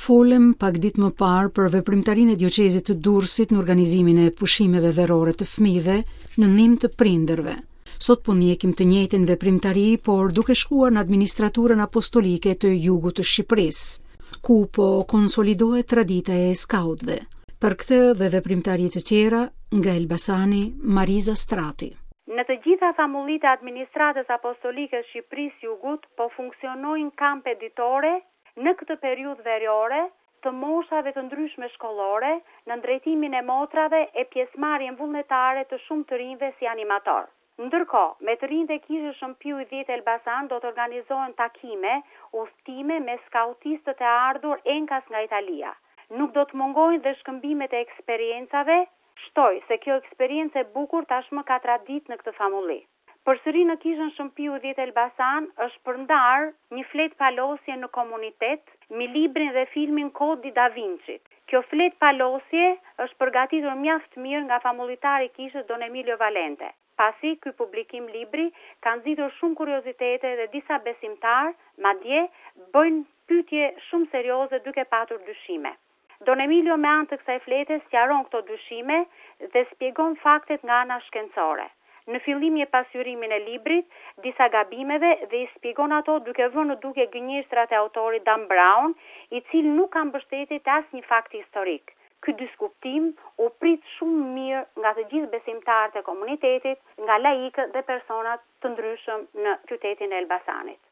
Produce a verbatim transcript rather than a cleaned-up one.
Folëm pak ditë më parë për veprimtarinë e dioqezit të Durrësit në organizimin e pushimeve verore të fëmijëve në ndihmë të prindërve. Sot po ndjekim të njëjtën veprimtari, por duke shkuar në administraturën apostolike të jugut të Shqipërisë, ku po konsolidohet tradita e skautëve. Për këtë dhe veprimtari të tjera, nga Elbasani, Mariza Strati. Në të gjitha famullitë e administratës apostolike të Shqipërisë Jugut po funksionojnë kampe ditore në këtë periudhë verore të moshave të ndryshme shkollore në drejtimin e motrave e pjesëmarrjen vullnetare të shumë të rinjve si animator. Ndërkohë, me të rinjtë e kishës Shëmpiu i dhjetë Elbasan do të organizohen takime, udhëtime me skautistët e ardhur enkas nga Italia. Nuk do të mungojnë dhe shkëmbimet e eksperiencave, shtoj se kjo eksperiencë e bukur tashmë ka tradit në këtë famulli. Përsëri në kishën Shëmpiu i dhjetë Elbasan është përndar një flet palosje në komunitet me librin dhe filmin Kodi Da Vinci. Kjo flet palosje është përgatitur mjaft mirë nga famullitari i kishës Don Emilio Valente. Pasi ky publikim libri ka nxitur shumë kuriozitete dhe disa besimtar, madje bëjnë pyetje shumë serioze duke patur dyshime. Don Emilio me anë të kësaj flete sqaron këto dyshime dhe shpjegon faktet nga ana shkencore. Në fillim je pasqyrimin e librit, disa gabimeve dhe i shpjegon ato duke vënë në duke gënjeshtrat e autorit Dan Brown, i cili nuk ka mbështetje te asnjë fakt historik. Ky diskutim u prit shumë mirë nga të gjithë besimtarët e komunitetit, nga laikët dhe personat të ndryshëm në qytetin e Elbasanit.